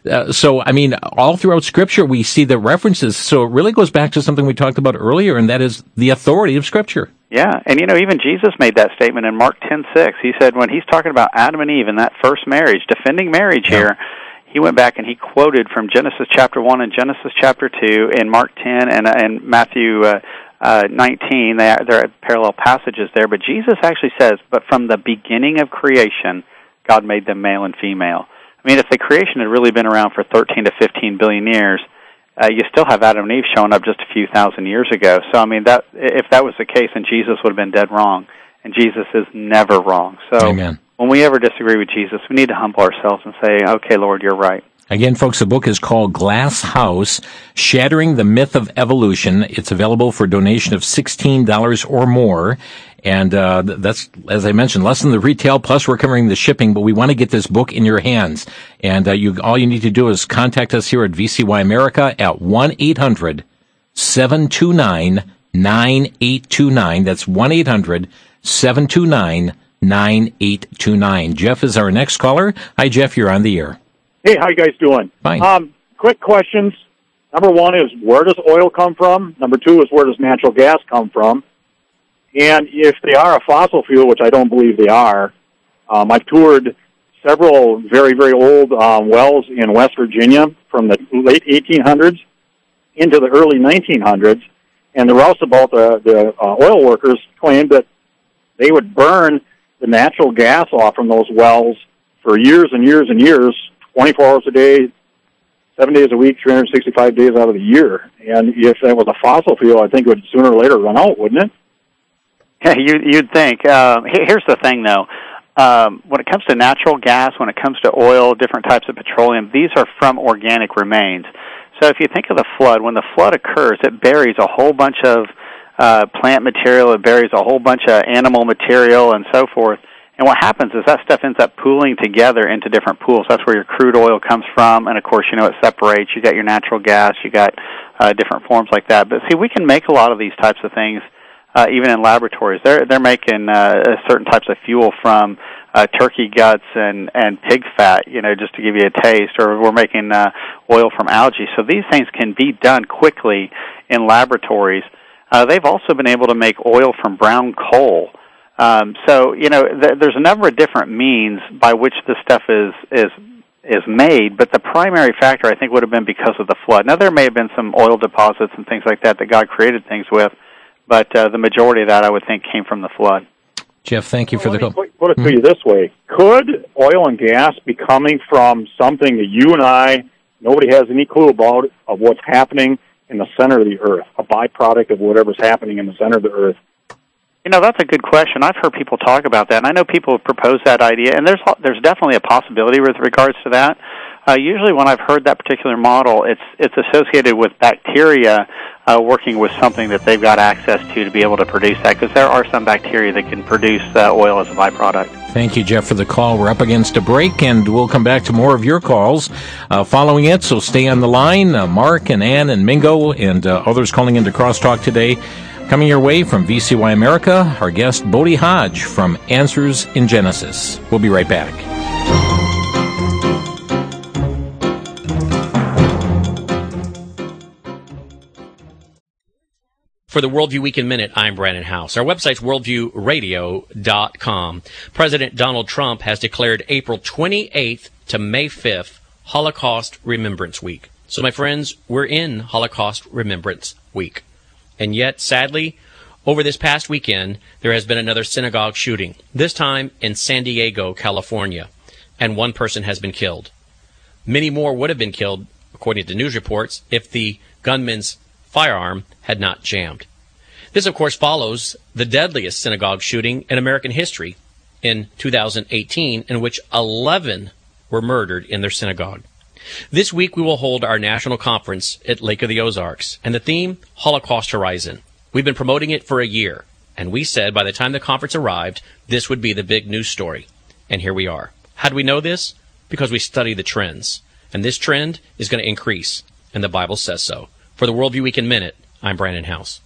Speaker 2: All throughout Scripture we see the references. So it really goes back to something we talked about earlier, and that is the authority of Scripture.
Speaker 3: Yeah, and even Jesus made that statement in Mark 10:6. He said when he's talking about Adam and Eve and that first marriage, defending marriage here, he went back and he quoted from Genesis chapter 1 and Genesis chapter 2 in Mark 10 and Matthew 19. There are parallel passages there, but Jesus actually says, but from the beginning of creation, God made them male and female. I mean, if the creation had really been around for 13 to 15 billion years, you still have Adam and Eve showing up just a few thousand years ago. So, I mean, if that was the case, then Jesus would have been dead wrong. And Jesus is never wrong. So,
Speaker 2: Amen.
Speaker 3: When we ever disagree with Jesus, we need to humble ourselves and say, okay, Lord, you're right.
Speaker 2: Again, folks, the book is called Glass House, Shattering the Myth of Evolution. It's available for a donation of $16 or more. And that's, as I mentioned, less than the retail, plus we're covering the shipping, but we want to get this book in your hands. And all you need to do is contact us here at VCY America at 1-800-729-9829. That's 1-800-729-9829. Jeff is our next caller. Hi, Jeff, you're on the air.
Speaker 12: Hey, how you guys doing?
Speaker 2: Fine.
Speaker 12: Quick questions. Number one is, where does oil come from? Number two is, where does natural gas come from? And if they are a fossil fuel, which I don't believe they are, I've toured several very, very old wells in West Virginia from the late 1800s into the early 1900s, and the roustabout, the oil workers claimed that they would burn the natural gas off from those wells for years and years and years, 24 hours a day, 7 days a week, 365 days out of the year. And if that was a fossil fuel, I think it would sooner or later run out, wouldn't it?
Speaker 3: Yeah, you'd think. Here's the thing, though. When it comes to natural gas, when it comes to oil, different types of petroleum, these are from organic remains. So if you think of the flood, when the flood occurs, it buries a whole bunch of plant material, it buries a whole bunch of animal material, and so forth. And what happens is that stuff ends up pooling together into different pools. That's where your crude oil comes from, and of course, it separates. You got your natural gas, you got different forms like that. But see, we can make a lot of these types of things even in laboratories. They're making certain types of fuel from turkey guts and pig fat, just to give you a taste, or we're making oil from algae. So these things can be done quickly in laboratories. They've also been able to make oil from brown coal. There's a number of different means by which this stuff is made, but the primary factor, I think, would have been because of the flood. Now, there may have been some oil deposits and things like that God created things with, but the majority of that, I would think, came from the flood.
Speaker 2: Jeff, thank you for the call.
Speaker 12: Put it to you this way. Could oil and gas be coming from something that you and I, nobody has any clue about, of what's happening in the center of the earth, a byproduct of whatever's happening in the center of the earth?
Speaker 3: That's a good question. I've heard people talk about that, and I know people have proposed that idea, and there's definitely a possibility with regards to that. Usually when I've heard that particular model, it's associated with bacteria working with something that they've got access to be able to produce that, because there are some bacteria that can produce oil as a byproduct.
Speaker 2: Thank you, Jeff, for the call. We're up against a break, and we'll come back to more of your calls following it, so stay on the line. Mark and Ann and Mingo and others calling into Crosstalk today. Coming your way from VCY America, our guest, Bodie Hodge from Answers in Genesis. We'll be right back.
Speaker 13: For the Worldview Week in Minute, I'm Brandon House. Our website's worldviewradio.com. President Donald Trump has declared April 28th to May 5th Holocaust Remembrance Week. So, my friends, we're in Holocaust Remembrance Week. And yet, sadly, over this past weekend, there has been another synagogue shooting, this time in San Diego, California, and one person has been killed. Many more would have been killed, according to news reports, if the gunman's firearm had not jammed. This, of course, follows the deadliest synagogue shooting in American history in 2018, in which 11 were murdered in their synagogue. This week, we will hold our national conference at Lake of the Ozarks, and the theme, Holocaust Horizon. We've been promoting it for a year, and we said by the time the conference arrived, this would be the big news story. And here we are. How do we know this? Because we study the trends. And this trend is going to increase, and the Bible says so. For the Worldview Week in Minute, I'm Brandon House.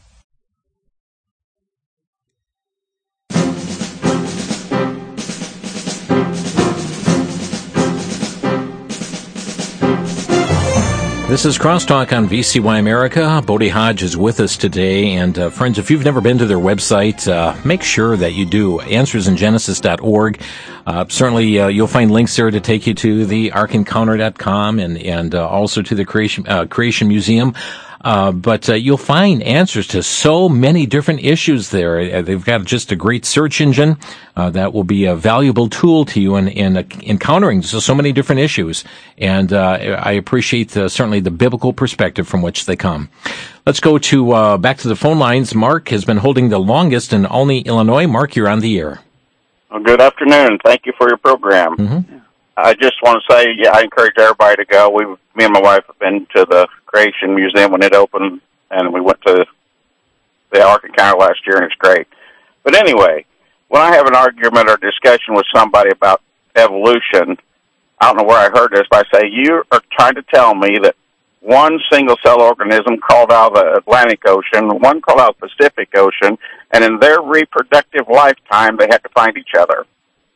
Speaker 2: This is Crosstalk on VCY America. Bodie Hodge is with us today. And friends, if you've never been to their website, make sure that you do. AnswersInGenesis.org. Certainly, you'll find links there to take you to the ArkEncounter.com and also to the Creation Museum. But you'll find answers to so many different issues there. They've got just a great search engine that will be a valuable tool to you in encountering so many different issues. And I appreciate certainly the biblical perspective from which they come. Let's go to back to the phone lines. Mark has been holding the longest in Olney, Illinois. Mark, you're on the air.
Speaker 14: Well, good afternoon. Thank you for your program.
Speaker 2: Mm-hmm.
Speaker 14: I just want to say, I encourage everybody to go. Me and my wife have been to the Creation Museum when it opened, and we went to the Ark Encounter last year, and it's great. But anyway, when I have an argument or discussion with somebody about evolution, I don't know where I heard this, but I say, you are trying to tell me that one single-cell organism crawled out of the Atlantic Ocean, one crawled out of the Pacific Ocean, and in their reproductive lifetime, they had to find each other.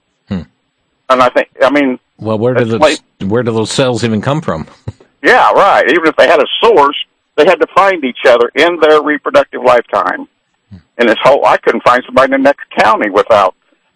Speaker 14: And
Speaker 2: well, where do those cells even come from?
Speaker 14: Yeah, right. Even if they had a source, they had to find each other in their reproductive lifetime. And I couldn't find somebody in the next county without,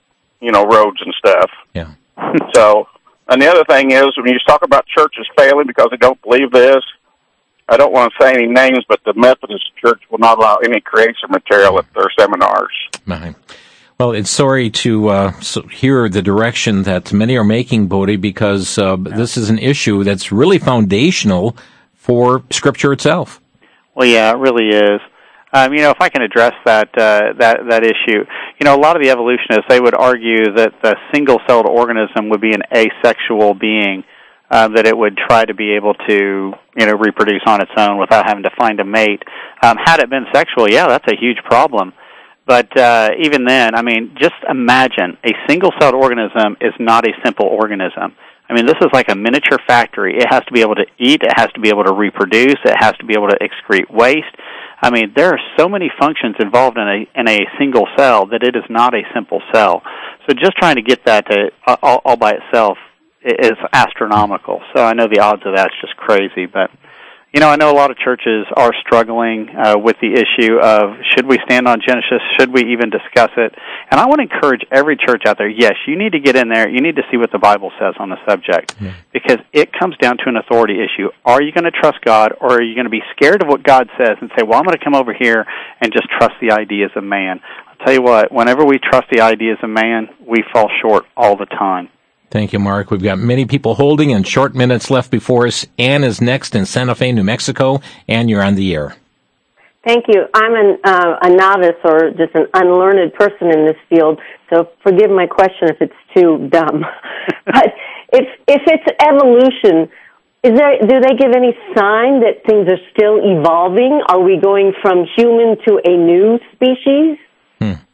Speaker 14: roads and stuff.
Speaker 2: Yeah.
Speaker 14: So, and the other thing is, when you talk about churches failing because they don't believe this, I don't want to say any names, but the Methodist Church will not allow any creation material at their seminars.
Speaker 2: Right. Well, it's sorry to hear the direction that many are making, Bodie, because this is an issue that's really foundational for Scripture itself.
Speaker 3: Well, yeah, it really is. If I can address that issue, a lot of the evolutionists, they would argue that the single-celled organism would be an asexual being, that it would try to be able to, reproduce on its own without having to find a mate. Had it been sexual, yeah, that's a huge problem. But even then, just imagine a single-celled organism is not a simple organism. This is like a miniature factory. It has to be able to eat. It has to be able to reproduce. It has to be able to excrete waste. There are so many functions involved in a single cell that it is not a simple cell. So just trying to get that to all by itself is astronomical. So I know the odds of that's just crazy, but I know a lot of churches are struggling with the issue of should we stand on Genesis, should we even discuss it? And I want to encourage every church out there, yes, you need to get in there, you need to see what the Bible says on the subject, because it comes down to an authority issue. Are you going to trust God, or are you going to be scared of what God says and say, well, I'm going to come over here and just trust the ideas of man? I'll tell you what, whenever we trust the ideas of man, we fall short all the time.
Speaker 2: Thank you, Mark. We've got many people holding and short minutes left before us. Ann is next in Santa Fe, New Mexico. Ann, you're on the air.
Speaker 15: Thank you. I'm a novice or just an unlearned person in this field, so forgive my question if it's too dumb. But if it's evolution, do they give any sign that things are still evolving? Are we going from human to a new species?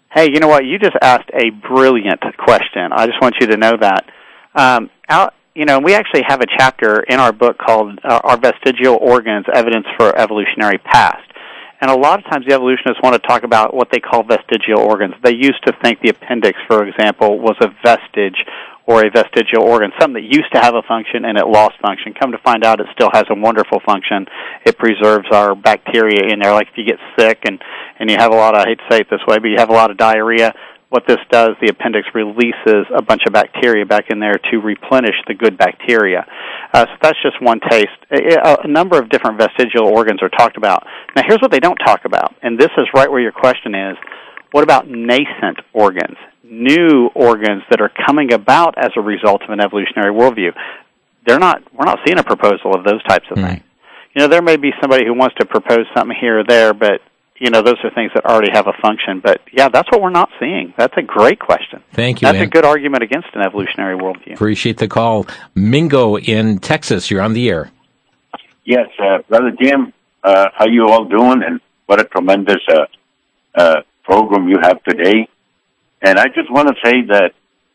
Speaker 3: Hey, you know what? You just asked a brilliant question. I just want you to know that. We actually have a chapter in our book called Our Vestigial Organs, Evidence for Evolutionary Past. And a lot of times the evolutionists want to talk about what they call vestigial organs. They used to think the appendix, for example, was a vestige or a vestigial organ, something that used to have a function and it lost function. Come to find out it still has a wonderful function. It preserves our bacteria in there. Like if you get sick and you have a lot of, I hate to say it this way, but you have a lot of diarrhea, what this does, the appendix releases a bunch of bacteria back in there to replenish the good bacteria. So that's just one taste. A number of different vestigial organs are talked about. Now, here's what they don't talk about, and this is right where your question is. What about nascent organs, new organs that are coming about as a result of an evolutionary worldview? We're not seeing a proposal of those types of things. There may be somebody who wants to propose something here or there, but those are things that already have a function. But, yeah, that's what we're not seeing. That's a great question.
Speaker 2: Thank you,
Speaker 3: That's a good argument against an evolutionary worldview.
Speaker 2: Appreciate the call. Mingo in Texas, you're on the air.
Speaker 16: Yes, Brother Jim, how you all doing? And what a tremendous program you have today. And I just want to say that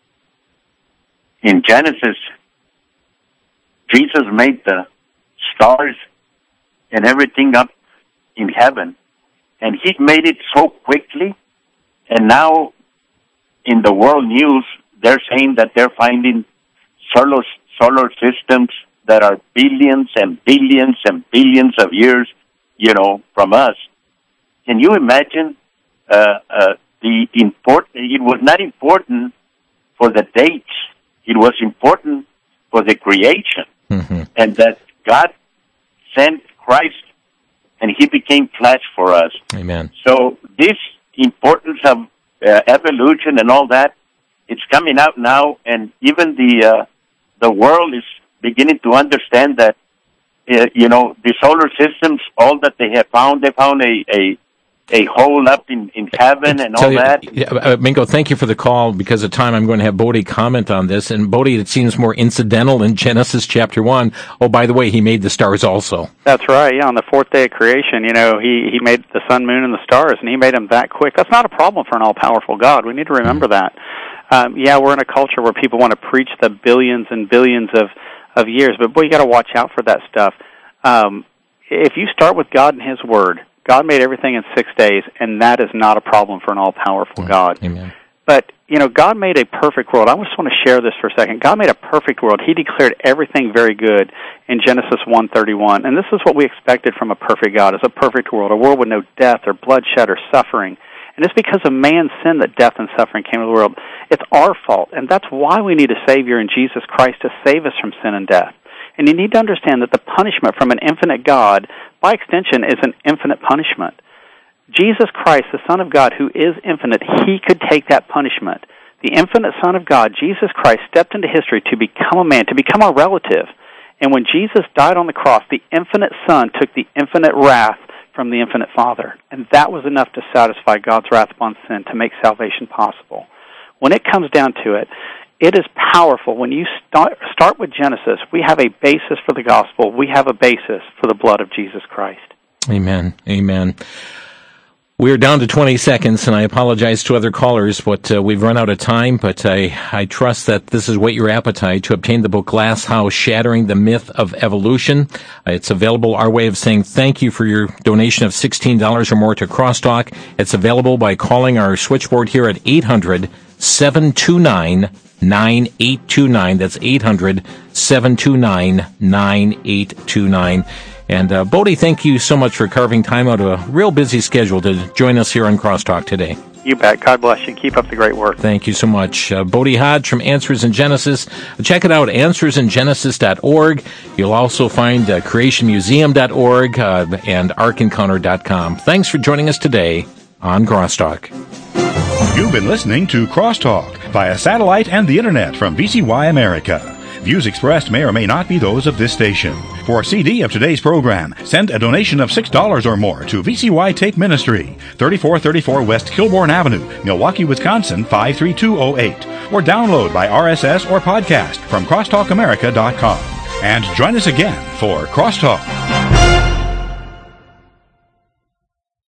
Speaker 16: in Genesis, Jesus made the stars and everything up in heaven. And he made it so quickly, and now in the world news, they're saying that they're finding solar systems that are billions and billions and billions of years, from us. Can you imagine it was not important for the dates. It was important for the creation. Mm-hmm. And that God sent Christ and he became flesh for us.
Speaker 2: Amen.
Speaker 16: So this importance of evolution and all that, it's coming out now, and even the world is beginning to understand that, the solar systems, all that they found a hole up in heaven and all that.
Speaker 2: Mingo, thank you for the call. Because of time, I'm going to have Bodie comment on this. And Bodie, it seems more incidental in Genesis chapter 1. Oh, by the way, he made the stars also.
Speaker 3: That's right. Yeah, on the fourth day of creation, he made the sun, moon, and the stars, and he made them that quick. That's not a problem for an all-powerful God. We need to remember that. We're in a culture where people want to preach the billions and billions of years, but boy, you got to watch out for that stuff. If you start with God and His Word, God made everything in 6 days, and that is not a problem for an all-powerful God.
Speaker 2: Amen.
Speaker 3: But, God made a perfect world. I just want to share this for a second. God made a perfect world. He declared everything very good in Genesis 1:31, and this is what we expected from a perfect God, is a perfect world, a world with no death or bloodshed or suffering. And it's because of man's sin that death and suffering came into the world. It's our fault, and that's why we need a Savior in Jesus Christ to save us from sin and death. And you need to understand that the punishment from an infinite God, by extension, is an infinite punishment. Jesus Christ, the Son of God, who is infinite, He could take that punishment. The infinite Son of God, Jesus Christ, stepped into history to become a man, to become our relative. And when Jesus died on the cross, the infinite Son took the infinite wrath from the infinite Father. And that was enough to satisfy God's wrath upon sin, to make salvation possible. When it comes down to it, it is powerful. When you start with Genesis, we have a basis for the gospel. We have a basis for the blood of Jesus Christ.
Speaker 2: Amen. Amen. We're down to 20 seconds, and I apologize to other callers, but we've run out of time. But I trust that this has whet your appetite to obtain the book Glass House, Shattering the Myth of Evolution. It's available, our way of saying thank you for your donation of $16 or more to Crosstalk. It's available by calling our switchboard here at 800-729-9829. That's 800-729-9829. And Bodie, thank you so much for carving time out of a real busy schedule to join us here on Crosstalk today.
Speaker 3: You bet. God bless you. Keep up the great work.
Speaker 2: Thank you so much. Bodie Hodge from Answers in Genesis. Check it out, answersingenesis.org. You'll also find creationmuseum.org and arkencounter.com. Thanks for joining us today on Crosstalk.
Speaker 1: You've been listening to Crosstalk via satellite and the internet from VCY America. Views expressed may or may not be those of this station. For a CD of today's program, send a donation of $6 or more to VCY Tape Ministry, 3434 West Kilbourne Avenue, Milwaukee, Wisconsin, 53208. Or download by RSS or podcast from crosstalkamerica.com. And join us again for Crosstalk.